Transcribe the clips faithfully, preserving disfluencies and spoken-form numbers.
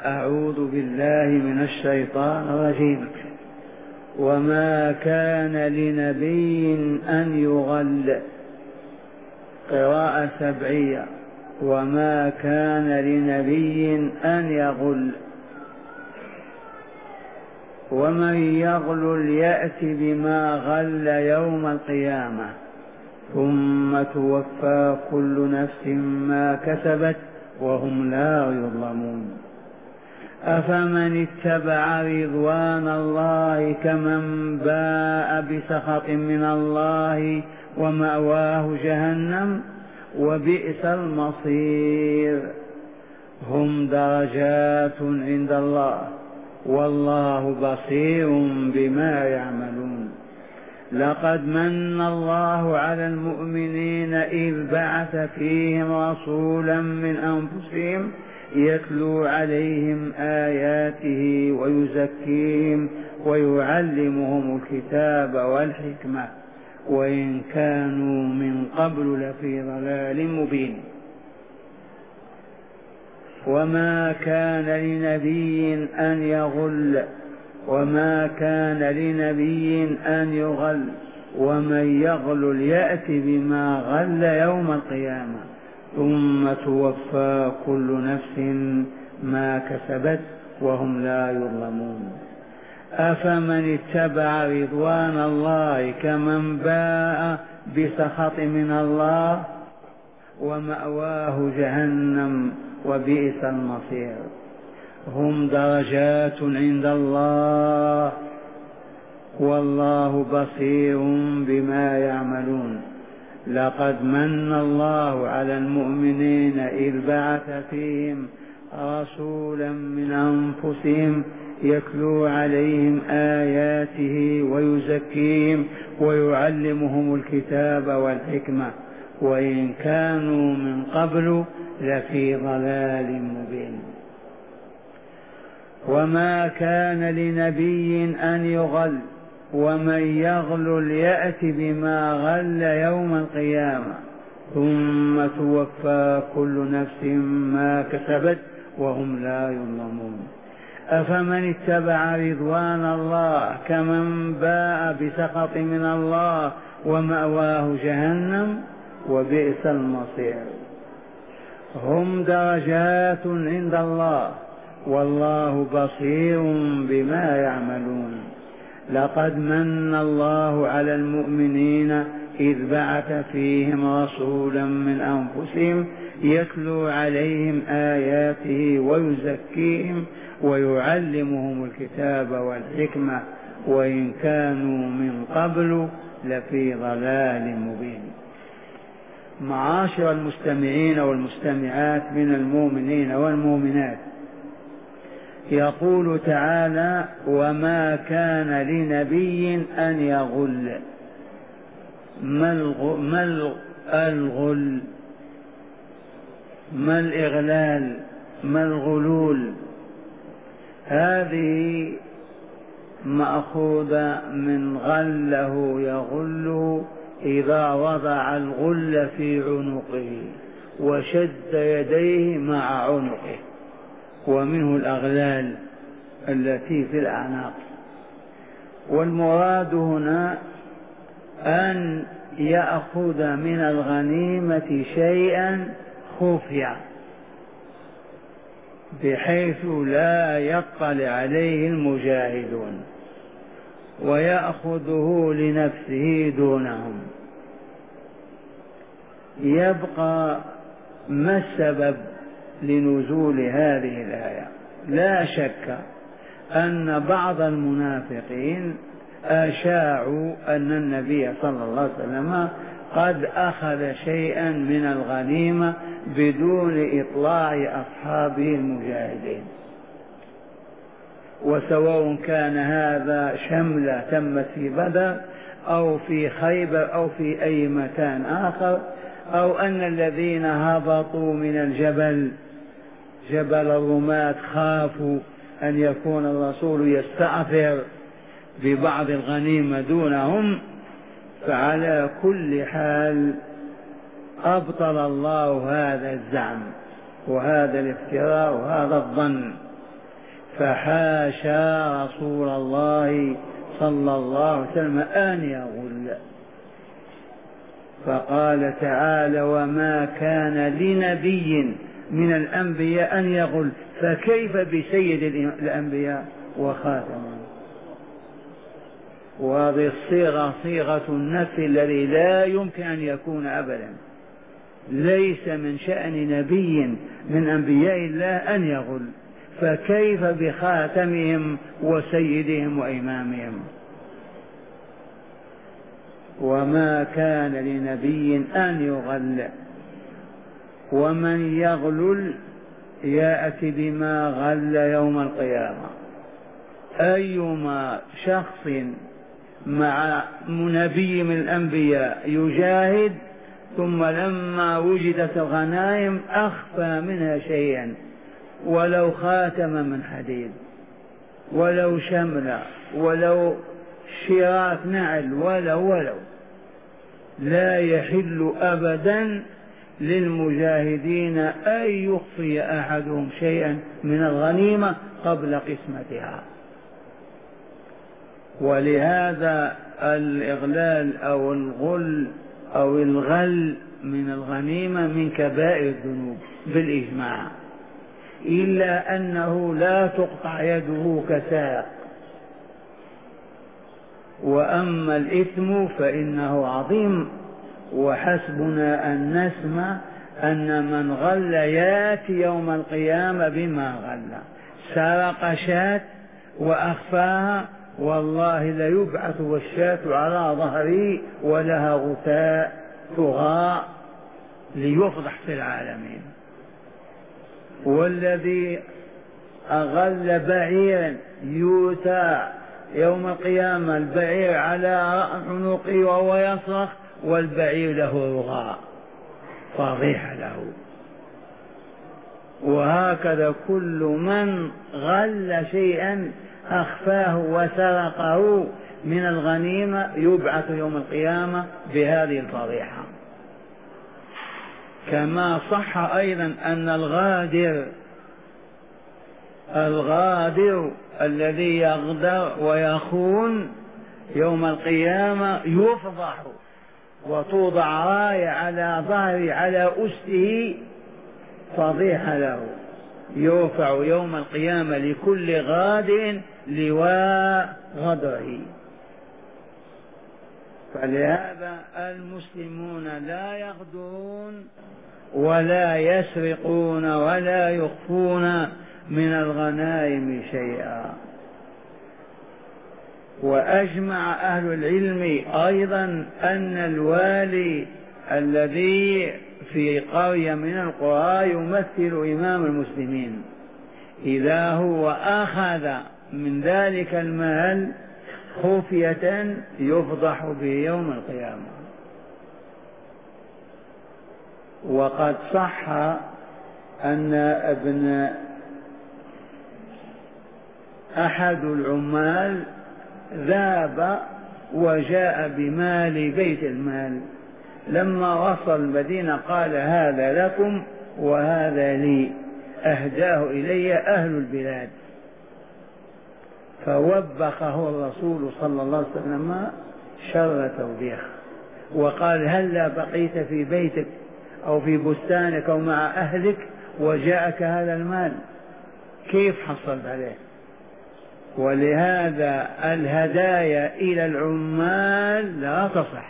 أعوذ بالله من الشيطان الرجيم. وما كان لنبي أن يغل، قراءة سبعية. وما كان لنبي أن يغل، ومن يغل يأت بما غل يوم القيامة ثم توفى كل نفس ما كسبت وهم لا يظلمون. أفمن اتبع رضوان الله كمن باء بسخط من الله ومأواه جهنم وبئس المصير. هم درجات عند الله والله بصير بما يعملون. لقد من الله على المؤمنين إذ بعث فيهم رسولا من أنفسهم يتلو عليهم آياته ويزكيهم ويعلمهم الكتاب والحكمة وإن كانوا من قبل لفي ضلال مبين. وما كان لنبي أن يغل، وما كان لنبي أن يغل، ومن يغل يأت بما غل يوم القيامة ثم توفى كل نفس ما كسبت وهم لا يظلمون. أفمن اتبع رضوان الله كمن باء بسخط من الله ومأواه جهنم وبئس المصير. هم درجات عند الله والله بصير بما يعملون. لقد من الله على المؤمنين إذ بعث فيهم رسولا من أنفسهم يتلو عليهم آياته ويزكيهم ويعلمهم الكتاب والحكمة وإن كانوا من قبل لفي ضلال مبين. وما كان لنبي أن يغل، ومن يغل يأت بما غل يوم القيامة ثم توفى كل نفس ما كسبت وهم لا يظلمون. أفمن اتبع رضوان الله كمن باء بسخط من الله ومأواه جهنم وبئس المصير. هم درجات عند الله والله بصير بما يعملون. لقد من الله على المؤمنين إذ بعث فيهم رسولا من أنفسهم يتلو عليهم آياته ويزكيهم ويعلمهم الكتاب والحكمة وإن كانوا من قبل لفي ضلال مبين. معاشر المستمعين والمستمعات من المؤمنين والمؤمنات، يقول تعالى: وما كان لنبي أن يغل. ما الغل؟ ما الإغلال؟ ما الغلول؟ هذه مأخوذة من غله يغل إذا وضع الغل في عنقه وشد يديه مع عنقه، ومنه الأغلال التي في الأعناق. والمراد هنا أن يأخذ من الغنيمة شيئا خفيا بحيث لا يطلع عليه المجاهدون ويأخذه لنفسه دونهم. يبقى ما السبب لنزول هذه الآية؟ لا شك أن بعض المنافقين أشاعوا أن النبي صلى الله عليه وسلم قد أخذ شيئا من الغنيمة بدون إطلاع أصحابه المجاهدين، وسواء كان هذا شملة تمت في بدر أو في خيبر أو في أي مكان آخر، أو أن الذين هبطوا من الجبل جبل الرماة خافوا أن يكون الرسول يستأثر ببعض الغنيمة دونهم. فعلى كل حال أبطل الله هذا الزعم وهذا الافتراء وهذا الظن، فحاشا رسول الله صلى الله عليه وسلم أن يغل. فقال تعالى: وما كان لنبي من الأنبياء أن يغل، فكيف بسيد الأنبياء وخاتمهم. وهذه الصيغة صيغة النفي الذي لا يمكن أن يكون أبدا. ليس من شأن نبي من أنبياء الله أن يغل، فكيف بخاتمهم وسيدهم وإمامهم. وما كان لنبي أن يغل، ومن يغلل يأتي بما غل يوم القيامة. أيما شخص مع نبي من الأنبياء يجاهد ثم لما وجدت الغنائم أخفى منها شيئا، ولو خاتم من حديد، ولو شملة، ولو شراك نعل، ولو ولو لا يحل أبدا للمجاهدين أن يخفي أحدهم شيئا من الغنيمة قبل قسمتها. ولهذا الإغلال أو الغل أو الغل من الغنيمة من كبائر الذنوب بالإجماع، إلا أنه لا تقطع يده كساق. وأما الإثم فإنه عظيم، وحسبنا أن نسمع أن من غل يأتي يوم القيامة بما غل. سرق شاة وأخفاها، والله ليبعث والشاة على ظهري ولها غثاء تغاء ليفضح في العالمين. والذي أغل بعيرا يؤتى يوم القيامة البعير على عنقه وهو يصرخ والبعير له رغاء، فضيحة له. وهكذا كل من غل شيئا أخفاه وسرقه من الغنيمة يبعث يوم القيامة بهذه الفضيحة. كما صح أيضا أن الغادر الغادر الذي يغدر ويخون يوم القيامة يفضح، وتوضع راية على ظهره على أسته فضيحة له. يرفع يوم القيامة لكل غادر لواء غدره. فلهذا المسلمون لا يغدرون ولا يسرقون ولا يخفون من الغنائم شيئا. وأجمع أهل العلم أيضا أن الوالي الذي في قرية من القرى يمثل إمام المسلمين، إذا هو أخذ من ذلك المال خفية يفضح به يوم القيامة. وقد صح أن ابن أحد العمال ذهب وجاء بمال بيت المال، لما وصل المدينة قال: هذا لكم وهذا لي، أهداه إلي أهل البلاد. فوبخه الرسول صلى الله عليه وسلم شر توبيخ، وقال: هلا بقيت في بيتك أو في بستانك أو مع أهلك وجاءك هذا المال، كيف حصلت عليه؟ ولهذا الهدايا إلى العمال لا تصح.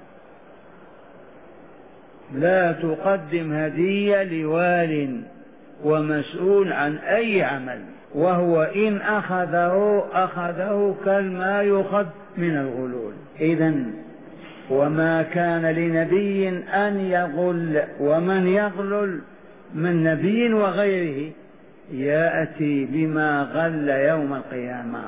لا تقدم هدية لوال ومسؤول عن أي عمل، وهو إن أخذه أخذه كما يؤخذ من الغلول. إذن وما كان لنبي أن يغل، ومن يغلل من نبي وغيره يأتي بما غل يوم القيامة.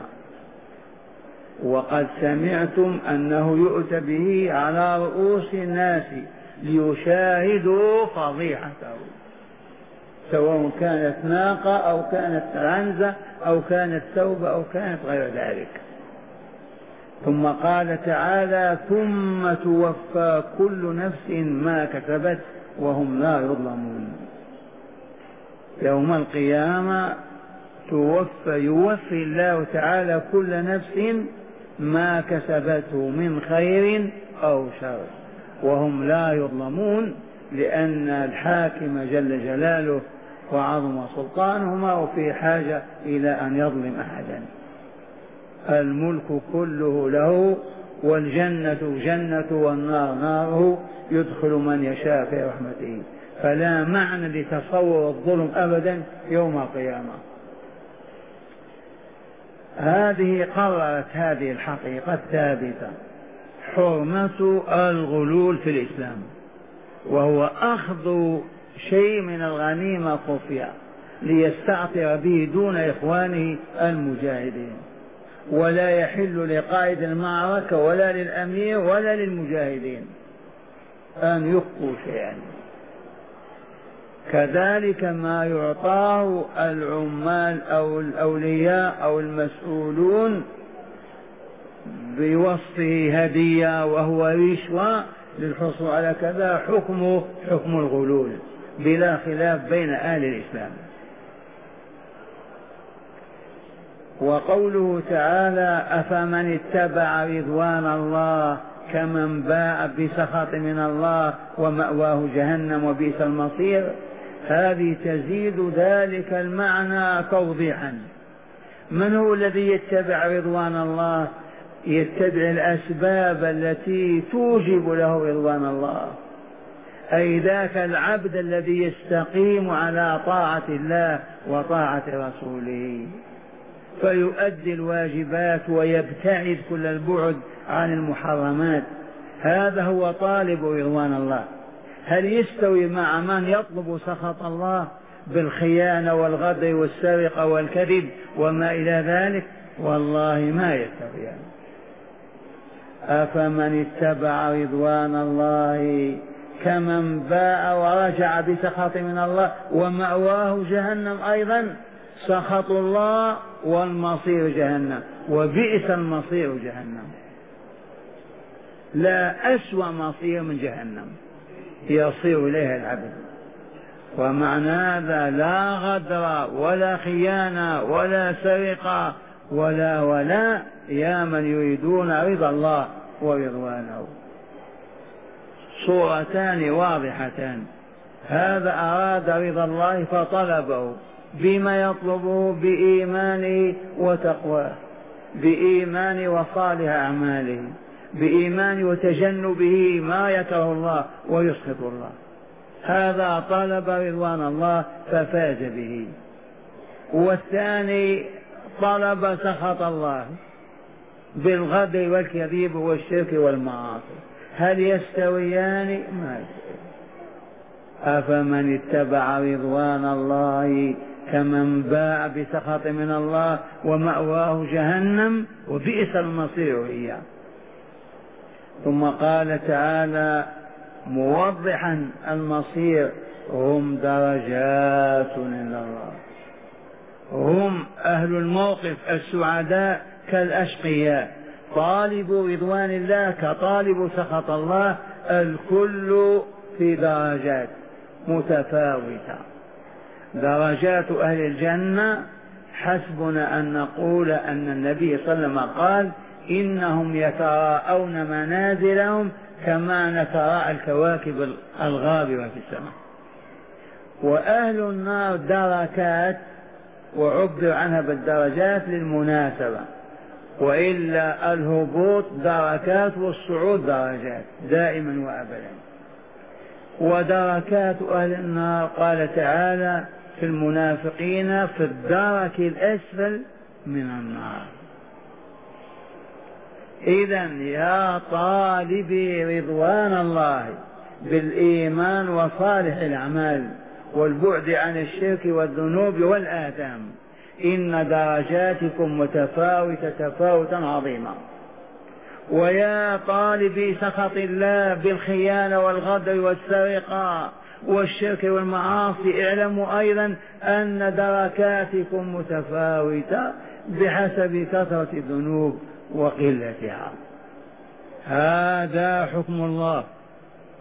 وقد سمعتم أنه يؤتى به على رؤوس الناس ليشاهدوا فضيحته، سواء كانت ناقة أو كانت عنزة أو كانت ثوب أو كانت غير ذلك. ثم قال تعالى: ثم توفى كل نفس ما كسبت وهم لا يظلمون. يوم القيامة توفى يوفي الله تعالى كل نفس ما كسبته من خير أو شر وهم لا يظلمون، لأن الحاكم جل جلاله وعظم سلطانه ما هو في حاجة إلى أن يظلم أحدا. الملك كله له، والجنة جنة والنار ناره، يدخل من يشاء في رحمته، فلا معنى لتصور الظلم أبدا يوم القيامة. هذه قررت هذه الحقيقة الثابتة حرمة الغلول في الإسلام، وهو أخذ شيء من الغنيمة خفية ليستعطر به دون إخوانه المجاهدين، ولا يحل لقائد المعركة ولا للأمير ولا للمجاهدين أن يخفوا شيئا. كذلك ما يعطاه العمال أو الأولياء أو المسؤولون بوصفه هدية وهو رشوة للحصول على كذا حكمه حكم الغلول بلا خلاف بين أهل الإسلام. وقوله تعالى أفمن اتبع رضوان الله كمن باء بسخط من الله ومأواه جهنم وبئس المصير، هذه تزيد ذلك المعنى توضيحا. من هو الذي يتبع رضوان الله؟ يتبع الأسباب التي توجب له رضوان الله، أي ذاك العبد الذي يستقيم على طاعة الله وطاعة رسوله، فيؤدي الواجبات ويبتعد كل البعد عن المحرمات. هذا هو طالب رضوان الله. هل يستوي مع من يطلب سخط الله بالخيانة والغدر والسرقة والكذب وما إلى ذلك؟ والله ما يستويان. أفمن اتبع رضوان الله كمن باء ورجع بسخط من الله ومأواه جهنم، أيضا سخط الله والمصير جهنم وبئس المصير جهنم. لا أسوأ مصير من جهنم يصير إليها العبد. ومعنى هذا لا غدر ولا خيانة ولا سرقة ولا ولا يا من يريدون رضا الله ورضوانه. صورتان واضحتان. هذا أراد رضا الله فطلبه بما يطلبه بإيمانه وتقواه، بإيمان وصالح أعماله، بإيمان وتجنبه ما يكره الله ويسخط الله. هذا طلب رضوان الله ففاز به. والثاني طلب سخط الله بالغدر والكذب والشرك والمعاصي. هل يستويان؟ ما يستويان. أفمن اتبع رضوان الله كمن باء بسخط من الله ومأواه جهنم وبئس المصير هي. ثم قال تعالى موضحا المصير هم درجات عند الله. هم أهل الموقف السعداء كالأشقياء، طالب رضوان الله كطالب سخط الله، الكل في درجات متفاوتة. درجات أهل الجنة حسبنا أن نقول أن النبي صلى الله عليه وسلم قال إنهم يتراءون منازلهم كما نتراءى الكواكب الغابرة في السماء. وأهل النار دركات، وعبر عنها بالدرجات للمناسبة، وإلا الهبوط دركات والصعود درجات دائما وأبدا. ودركات أهل النار قال تعالى في المنافقين في الدرك الأسفل من النار. إذن يا طالبي رضوان الله بالإيمان وصالح الأعمال والبعد عن الشرك والذنوب والآثام، إن درجاتكم متفاوتة تفاوتا عظيما. ويا طالبي سخط الله بالخيانة والغدر والسرقة والشرك والمعاصي، اعلموا أيضا أن دركاتكم متفاوتة بحسب كثرة الذنوب وقلتها. هذا حكم الله.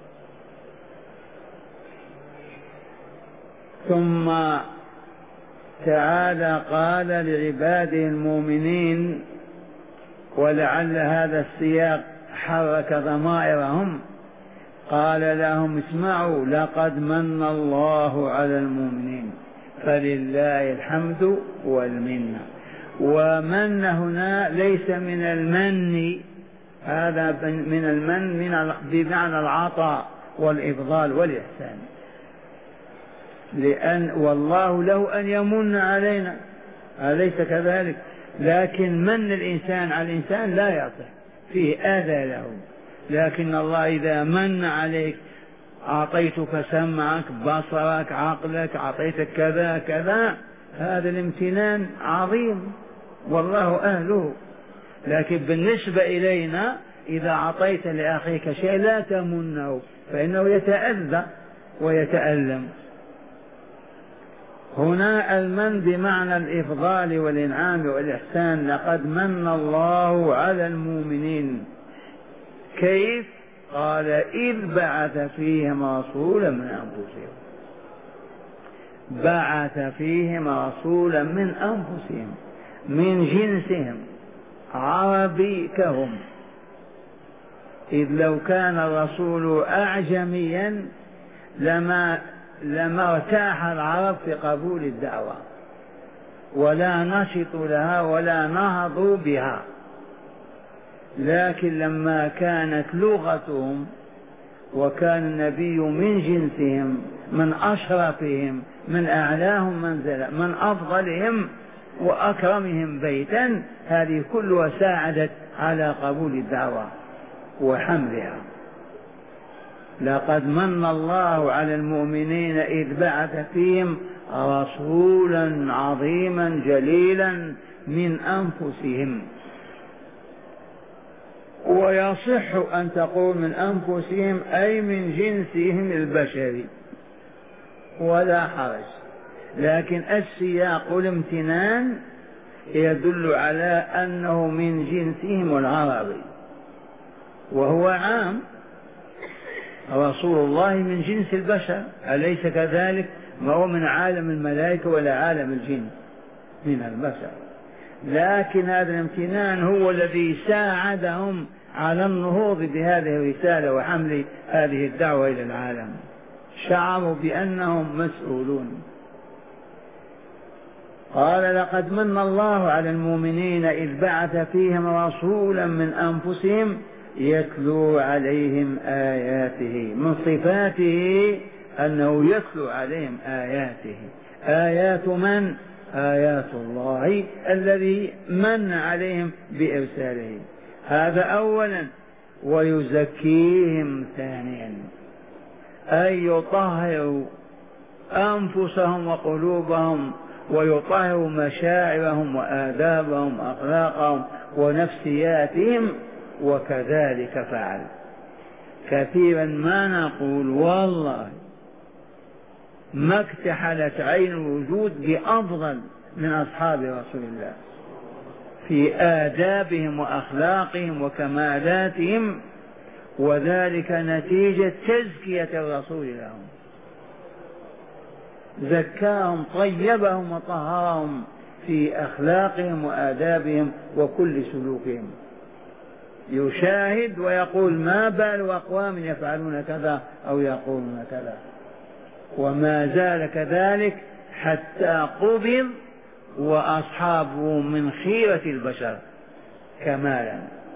ثم تعالى قال لعباده المؤمنين، ولعل هذا السياق حرك ضمائرهم، قال لهم اسمعوا لقد من الله على المؤمنين فلله الحمد والمنة. ومن هنا ليس من المن، هذا من المن من بمعنى العطاء والإفضال والإحسان، لأن والله له أن يمن علينا أليس كذلك؟ لكن من الإنسان على الإنسان لا يصح، فيه آذى له. لكن الله إذا من عليك أعطيتك سمعك بصرك عقلك أعطيتك كذا كذا، هذا الامتنان عظيم والله أهله. لكن بالنسبة إلينا إذا أعطيت لأخيك شيء لا تمنه، فإنه يتأذى ويتألم. هنا المن بمعنى الإفضال والإنعام والإحسان. لقد من الله على المؤمنين. كيف؟ قال إذ بعث فيهم رسولا من أنفسهم. بعث فيهم رسولا من أنفسهم من جنسهم عربي كهم. إذ لو كان الرسول أعجميا لما لما ارتاح العرب في قبول الدعوة ولا نشطوا لها ولا نهضوا بها. لكن لما كانت لغتهم وكان النبي من جنسهم من أشرفهم من أعلاهم منزلة من أفضلهم وأكرمهم بيتا، هذه كلها ساعدت على قبول الدعوة وحملها. لقد من الله على المؤمنين إذ بعث فيهم رسولا عظيما جليلا من أنفسهم. ويصح أن تقول من أنفسهم أي من جنسهم البشري ولا حرج، لكن السياق الامتنان يدل على أنه من جنسهم العربي، وهو عام. رسول الله من جنس البشر أليس كذلك؟ ما هو من عالم الملائكة ولا عالم الجن، من البشر. لكن هذا الامتنان هو الذي ساعدهم على النهوض بهذه الرسالة وحمل هذه الدعوة إلى العالم. شعروا بأنهم مسؤولون. قال لقد من الله على المؤمنين إذ بعث فيهم رسولا من أنفسهم يتلو عليهم آياته. من صفاته أنه يتلو عليهم آياته. آيات من؟ آيات الله الذي من عليهم بإرساله. هذا أولا. ويزكيهم ثانيا، أي يطهر أنفسهم وقلوبهم ويطهر مشاعرهم وآدابهم وأخلاقهم ونفسياتهم. وكذلك فعل. كثيرا ما نقول والله ما اكتحلت عين الوجود بأفضل من أصحاب رسول الله في آدابهم وأخلاقهم وكمالاتهم، وذلك نتيجة تزكية الرسول لهم. زكاهم طيبهم وطهرهم في أخلاقهم وآدابهم وكل سلوكهم. يشاهد ويقول ما بال أقوام يفعلون كذا أو يقولون كذا، وما زال كذلك حتى قبض وأصحابه من خيرة البشر كمالا.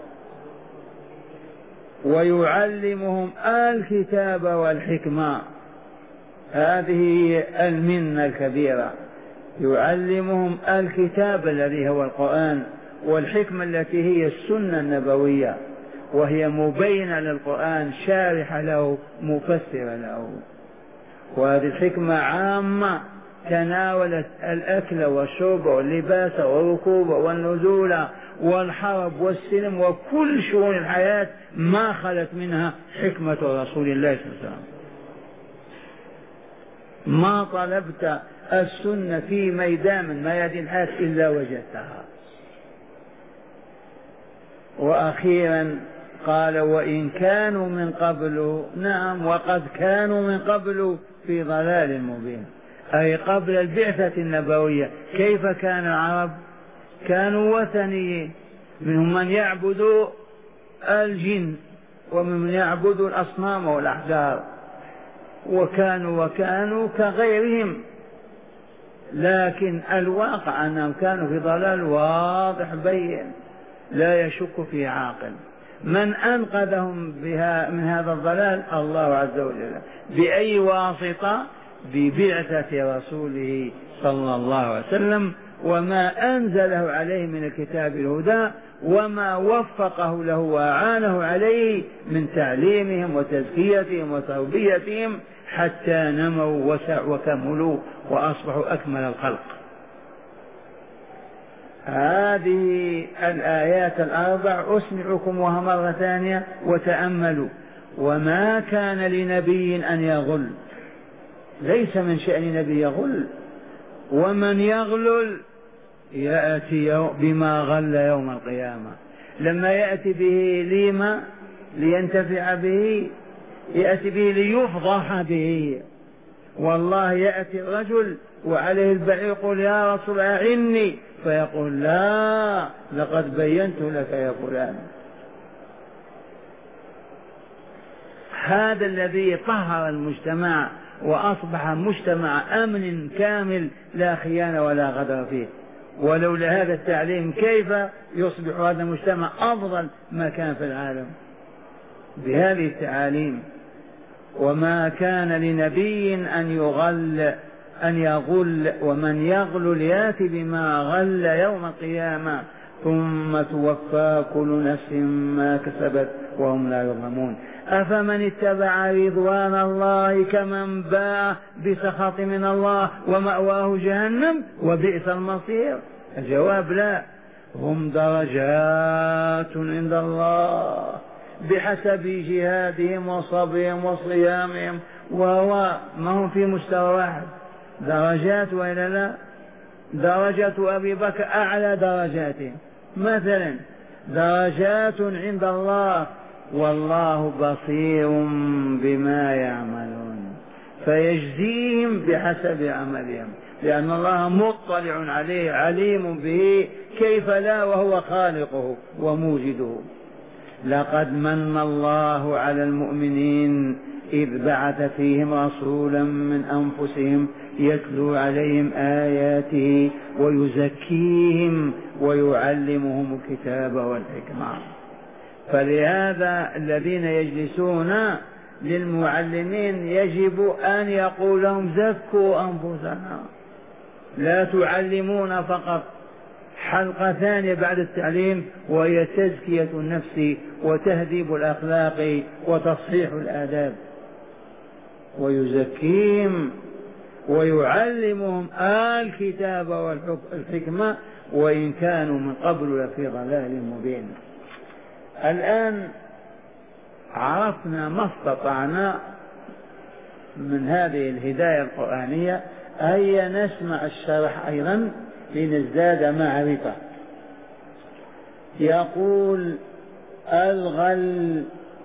ويعلمهم الكتاب والحكمة، هذه المنة الكبيرة. يعلمهم الكتاب الذي هو القرآن، والحكمة التي هي السنة النبوية، وهي مبينة للقرآن شارحة له مفسرة له. وهذه الحكمة عامة تناولت الأكل والشرب واللباس والركوب والنزول والحرب والسلم وكل شؤون الحياة، ما خلت منها حكمة رسول الله صلى الله عليه وسلم. ما طلبت السنة في ميدان من ميادين الحياة إلا وجدتها. وأخيرا قال وإن كانوا من قبل، نعم وقد كانوا من قبل في ضلال مبين، أي قبل البعثة النبوية كيف كان العرب؟ كانوا وثنيين، منهم من يعبد الجن ومن يعبد الأصنام والأحجار، وكانوا وكانوا كغيرهم، لكن الواقع أنهم كانوا في ضلال واضح بين لا يشك فيه عاقل. من أنقذهم بها من هذا الضلال؟ الله عز وجل. بأي واسطة؟ ببعثة رسوله صلى الله عليه وسلم، وما أنزله عليه من الكتاب الهدى، وما وفقه له وأعانه عليه من تعليمهم وتزكيتهم وتربيتهم حتى نموا وكملوا وأصبحوا أكمل الخلق. هذه الآيات الأربع أسمعكم وها مرة ثانية وتأملوا. وما كان لنبي أن يغل، ليس من شأن نبي يغل، ومن يغلل يأتي بما غل يوم القيامة. لما يأتي به لما لينتفع به، يأتي به ليفضح به. والله يأتي الرجل وعليه البعير يقول يا رسول أعني، فيقول لا لقد بينت لك يا فلان. هذا الذي طهر المجتمع وأصبح مجتمع أمن كامل لا خيانة ولا غدر فيه. ولولا هذا التعليم كيف يصبح هذا المجتمع أفضل مكان في العالم؟ بهذه التعاليم. وما كان لنبي أن يغل أن يغل ومن يغل يأتي بما غل يوم القيامة ثم توفى كل نفس ما كسبت وهم لا يظلمون. أفمن اتبع رضوان الله كمن باء بسخط من الله ومأواه جهنم وبئس المصير؟ الجواب لا. هم درجات عند الله بحسب جهادهم وصبرهم وصيامهم، وهو ما هم في مستوى واحد، درجات وإلا لا؟ درجة أبي بكر أعلى درجاتهم مثلا، درجات عند الله، والله بصير بما يعملون فيجزيهم بحسب عملهم، لأن الله مطلع عليه عليم به، كيف لا وهو خالقه وموجده. لقد من الله على المؤمنين إذ بعث فيهم رسولا من أنفسهم يتلو عليهم آياته ويزكيهم ويعلمهم الكتاب والحكمة. فلهذا الذين يجلسون للمعلمين يجب أن يقول لهم زكوا أنفسنا، لا تعلمون فقط. حلقة ثانية بعد التعليم وهي تزكية النفس وتهذيب الأخلاق وتصحيح الآداب، ويزكيهم ويعلمهم الكتاب والحكمة وإن كانوا من قبل لفي ضلال مبين. الآن عرفنا ما استطعنا من هذه الهداية القرآنية، هيا نسمع الشرح أيضا لنزداد معرفة. يقول الغل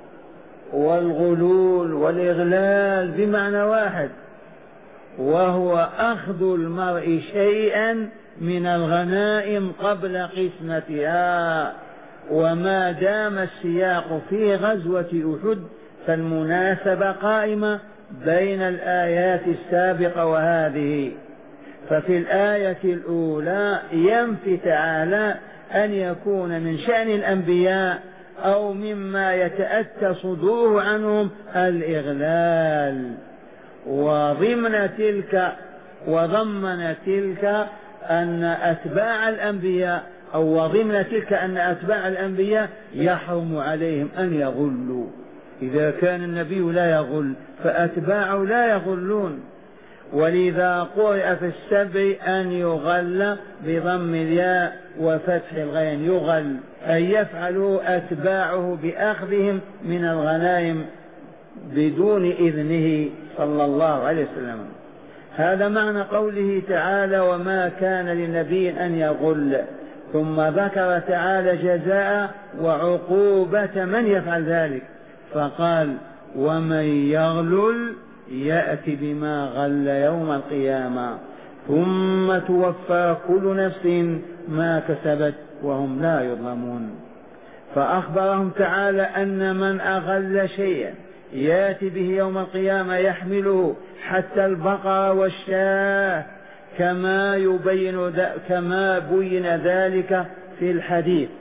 والغلول والإغلال بمعنى واحد، وهو أخذ المرء شيئا من الغنائم قبل قسمتها. وما دام السياق في غزوة أحد فالمناسبة قائمة بين الآيات السابقة وهذه. ففي الآية الأولى ينفي تعالى أن يكون من شأن الأنبياء أو مما يتأتى صدوره عنهم الإغلال، وضمن تلك وضمن تلك أن أتباع الأنبياء أو وضمن تلك أن أتباع الأنبياء يحرم عليهم أن يغلوا. إذا كان النبي لا يغل فأتباعه لا يغلون. ولذا قرئ في السبع أن يغل بضم الياء وفتح الغين، يغل أن يفعلوا أتباعه بأخذهم من الغنائم بدون إذنه صلى الله عليه وسلم. هذا معنى قوله تعالى وما كان لنبي أن يغل. ثم ذكر تعالى جزاء وعقوبة من يفعل ذلك، فقال ومن يغلل يأتي بما غل يوم القيامة ثم توفى كل نفس ما كسبت وهم لا يظلمون. فأخبرهم تعالى أن من أغل شيئا يأتي به يوم القيامة يحمله حتى البقر والشاة كما يبين كما بين ذلك في الحديث.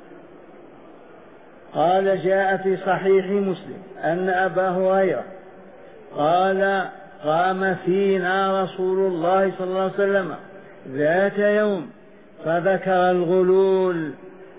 قال جاء في صحيح مسلم أن أبا هريرة قال قام فينا رسول الله صلى الله عليه وسلم ذات يوم فذكر الغلول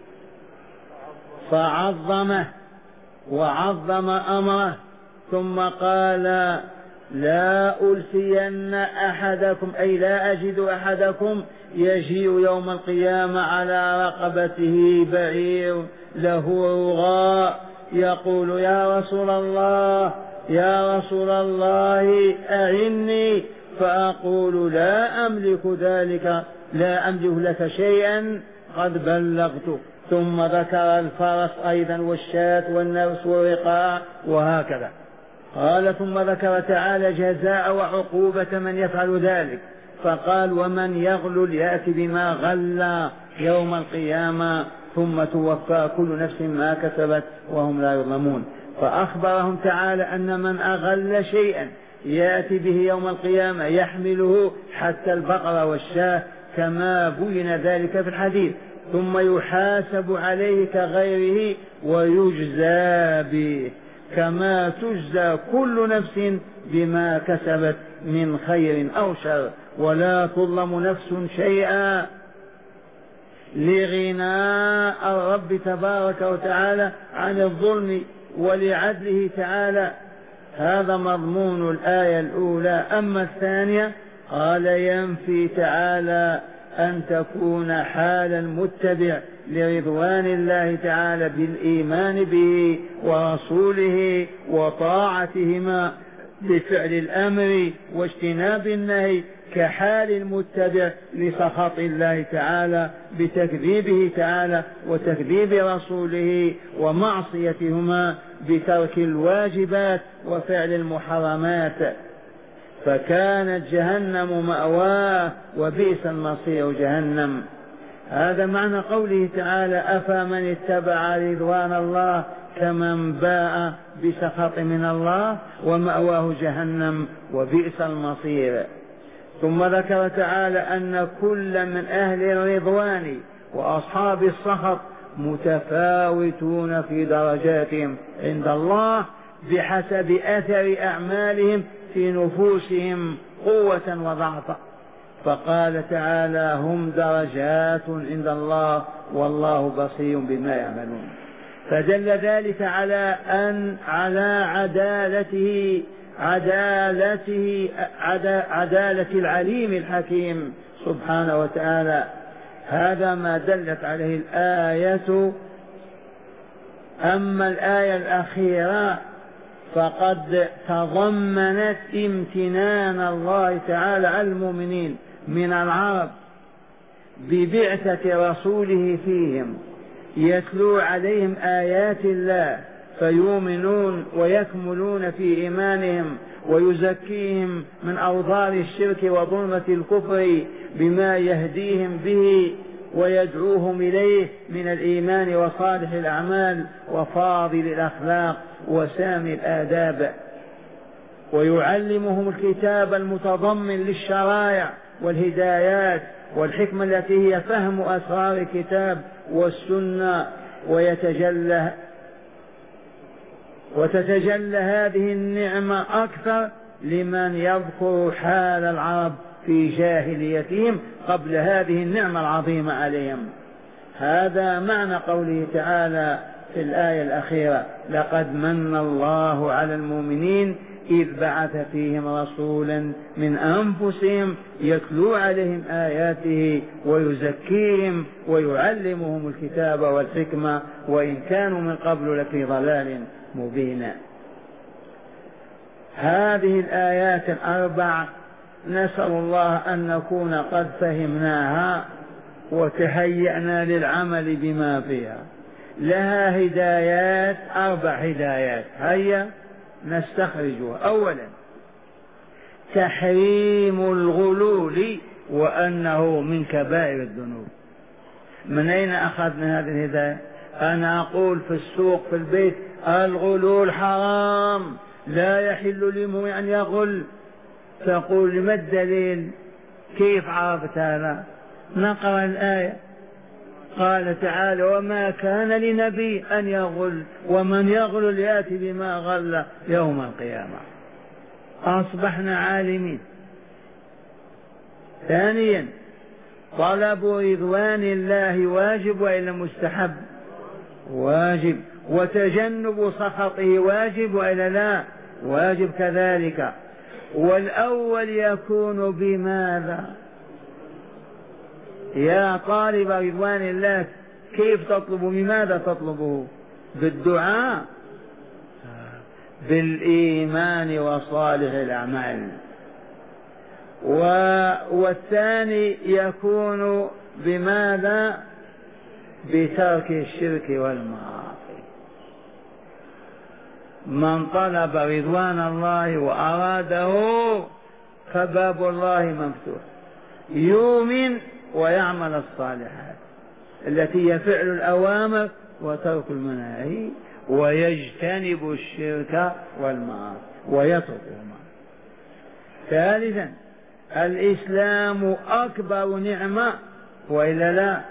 فعظمه وعظم أمره ثم قال لا ألفين أحدكم أي لا أجد أحدكم يجيء يوم القيامة على رقبته بعير له رغاء يقول يا رسول الله يا رسول الله أعني فأقول لا أملك ذلك لا أملك لك شيئا قد بلغت. ثم ذكر الفرس أيضا والشاة والنفس والرقاع وهكذا. قال ثم ذكر تعالى جزاء وعقوبة من يفعل ذلك فقال ومن يغلل يأتي بما غل يوم القيامة ثم توفى كل نفس ما كسبت وهم لا يظلمون. فأخبرهم تعالى أن من أغل شيئا يأتي به يوم القيامة يحمله حتى البقر والشاة كما بين ذلك في الحديث ثم يحاسب عليه كغيره ويجزى به كما تجزى كل نفس بما كسبت من خير أو شر ولا تظلم نفس شيئا لغناء الرب تبارك وتعالى عن الظلم ولعدله تعالى. هذا مضمون الآية الأولى. أما الثانية قال ينفي تعالى أن تكون حال المتبع لرضوان الله تعالى بالإيمان به ورسوله وطاعتهما بفعل الأمر واجتناب النهي كحال المتبع لسخط الله تعالى بتكذيبه تعالى وتكذيب رسوله ومعصيتهما بترك الواجبات وفعل المحرمات فكانت جهنم مأواه وبئس المصير جهنم. هذا معنى قوله تعالى أفمن اتبع رضوان الله كمن باء بسخط من الله ومأواه جهنم وبئس المصير. ثم ذكر تعالى أن كل من أهل الرضوان وأصحاب السخط متفاوتون في درجاتهم عند الله بحسب أثر أعمالهم في نفوسهم قوة وضعفا. فقال تعالى هم درجات عند الله والله بصير بما يعملون. فدل ذلك على أن على عدالته عدالته عدالة العليم الحكيم سبحانه وتعالى. هذا ما دلت عليه الآية. أما الآية الأخيرة فقد تضمنت امتنان الله تعالى على المؤمنين من العرب ببعثة رسوله فيهم يتلو عليهم آيات الله فيؤمنون ويكملون في إيمانهم ويزكيهم من أوضار الشرك وظلمة الكفر بما يهديهم به ويدعوهم إليه من الإيمان وصالح الأعمال وفاضل الأخلاق وسامي الآداب ويعلمهم الكتاب المتضمن للشرائع والهدايات والحكمة التي هي فهم أسرار الكتاب والسنة ويتجلى وتتجلى هذه النعمة أكثر لمن يذكر حال العرب في جاهليتهم قبل هذه النعمة العظيمة عليهم. هذا معنى قوله تعالى في الآية الأخيرة لقد من الله على المؤمنين إذ بعث فيهم رسولا من أنفسهم يتلو عليهم آياته ويزكيهم ويعلمهم الكتاب والحكمة وإن كانوا من قبل لفي ضلال مبين. هذه الآيات الأربع نسأل الله أن نكون قد فهمناها وتهيأنا للعمل بما فيها. لها هدايات أربع هدايات هيا نستخرجها. أولا تحريم الغلول وأنه من كبائر الذنوب. من أين أخذنا هذه الهداية؟ أنا أقول في السوق في البيت الغلول حرام، لا يحل لمؤمن أن يغل. تقول لما الدليل؟ كيف عرفت هذا؟ نقرأ الآية. قال تعالى وما كان لنبي أن يغل ومن يغل يأتي بما غل يوم القيامة. أصبحنا عالمين. ثانيا طلب رضوان الله واجب وإلا مستحب؟ واجب. وتجنب سخطه واجب وإلا لا؟ واجب كذلك. والأول يكون بماذا؟ يا طالب رضوان الله كيف تطلب؟ بماذا تطلبه؟ بالدعاء، بالإيمان وصالح الأعمال. والثاني يكون بماذا؟ بترك الشرك والمعاصي. من طلب رضوان الله وأراده فباب الله مفتوح، يؤمن ويعمل الصالحات التي هي فعل الأوامر وترك المناهي، ويجتنب الشرك والمعاصي ويتركهما. ثالثا الإسلام أكبر نعمة وإلا لا؟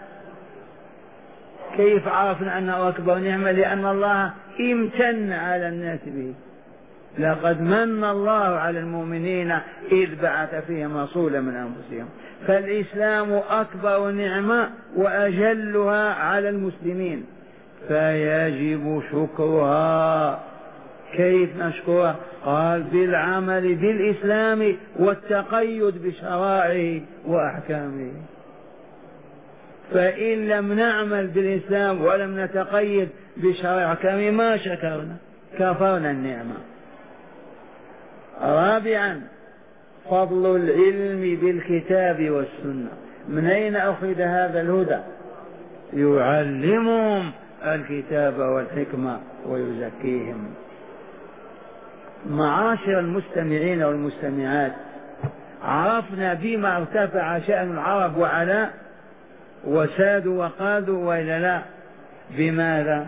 كيف عرفنا أنه أكبر نعمة؟ لأن الله امتن على الناس به. لقد من الله على المؤمنين إذ بعث فيهم رسولا من أنفسهم. فالإسلام أكبر نعمة وأجلها على المسلمين، فيجب شكرها. كيف نشكرها؟ قال بالعمل بالإسلام والتقيد بشرائعه وأحكامه. فإن لم نعمل بالإسلام ولم نتقيد بشرائع أحكامه ما شكرنا، كفرنا النعمة. رابعا فضل العلم بالكتاب والسنة. من أين أخذ هذا الهدى؟ يعلمهم الكتاب والحكمة ويزكيهم. معاشر المستمعين والمستمعات، عرفنا بما ارتفع شأن العرب وعلا وسادوا وقادوا وإلا لا؟ بماذا؟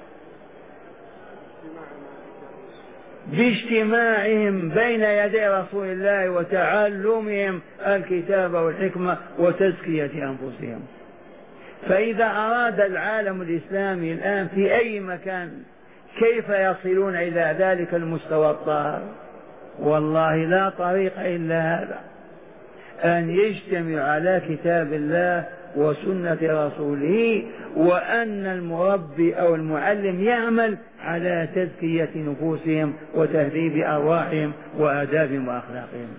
باجتماعهم بين يدي رسول الله وتعلمهم الكتاب والحكمة وتزكية أنفسهم. فإذا أراد العالم الإسلامي الآن في أي مكان كيف يصلون إلى ذلك المستوى الطاهر؟ والله لا طريق إلا هذا، أن يجتمع على كتاب الله وسنة رسوله، وأن المربي أو المعلم يعمل على تزكية نفوسهم وتهذيب أرواحهم وآدابهم وأخلاقهم.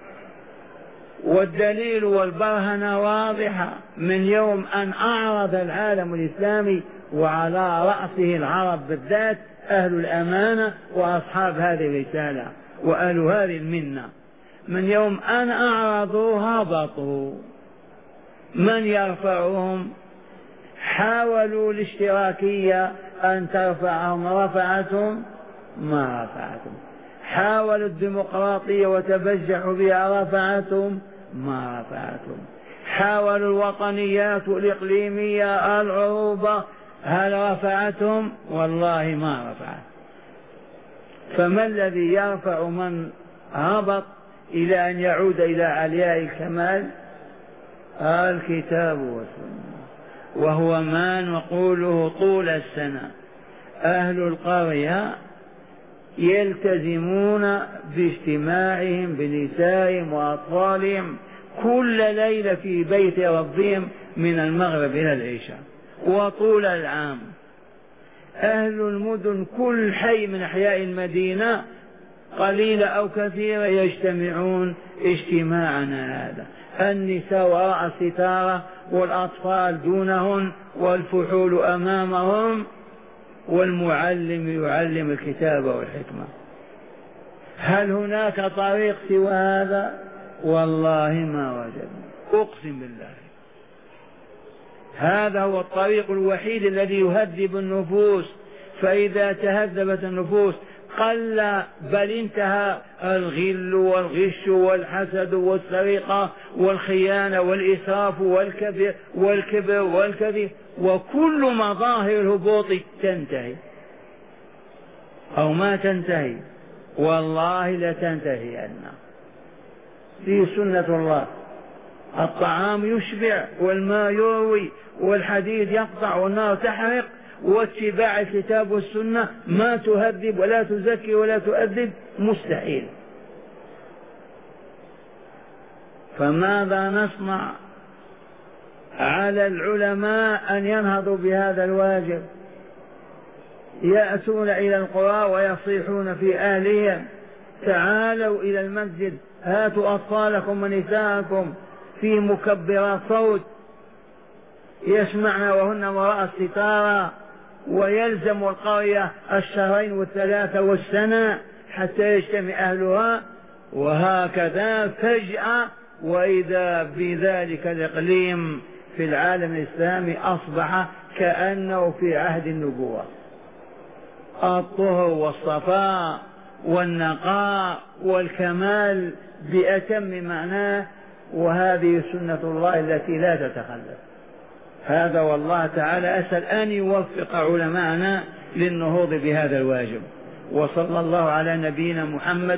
والدليل والبرهنة واضحة. من يوم أن أعرض العالم الإسلامي وعلى رأسه العرب بالذات أهل الأمانة وأصحاب هذه الرسالة وأهل هذه المنة، من يوم أن أعرضوا هبطوا. من يرفعهم؟ حاولوا الاشتراكية أن ترفعهم، رفعتهم؟ ما رفعتهم. حاولوا الديمقراطية وتبجحوا بها، رفعتهم؟ ما رفعتهم. حاولوا الوطنيات الإقليمية العروبة، هل رفعتهم؟ والله ما رفعت. فما الذي يرفع من هبط إلى أن يعود إلى علياء الكمال؟ الكتاب والسنة، وهو ما نقوله طول السنة. أهل القرية يلتزمون باجتماعهم بنسائهم وأطفالهم كل ليلة في بيت ربهم من المغرب إلى العشاء وطول العام. أهل المدن كل حي من أحياء المدينة قليلة أو كثيرة يجتمعون اجتماعنا هذا. النساء وراء الستارة والأطفال دونهن والفحول أمامهم، والمعلم يعلم الكتاب والحكمة. هل هناك طريق سوى هذا؟ والله ما وجدنا، أقسم بالله. هذا هو الطريق الوحيد الذي يهذب النفوس. فإذا تهذبت النفوس قل بل انتهى الغل والغش والحسد والسرقة والخيانة والإسراف والكبر والكبر والكذب وكل مظاهر الهبوط تنتهي أو ما تنتهي، والله لا تنتهي أنها في سنة الله. الطعام يشبع والماء يروي والحديد يقطع والنار تحرق، واتباع الكتاب والسنة ما تهذب ولا تزكي ولا تؤدب، مستحيل. فماذا نصنع؟ على العلماء أن ينهضوا بهذا الواجب، يأتون إلى القرى ويصيحون في أهلهم تعالوا إلى المسجد، هاتوا أطفالكم ونساءكم في مكبرات صوت يسمعن وهن وراء الستارة، ويلزم القرية الشهرين والثلاثة والسنة حتى يجتمع أهلها، وهكذا فجأة وإذا بذلك الإقليم في العالم الإسلامي أصبح كأنه في عهد النبوة، الطهر والصفاء والنقاء والكمال بأتم معناه، وهذه سنة الله التي لا تتخلف. هذا والله تعالى أسأل أن يوفق علماءنا للنهوض بهذا الواجب. وصلى الله على نبينا محمد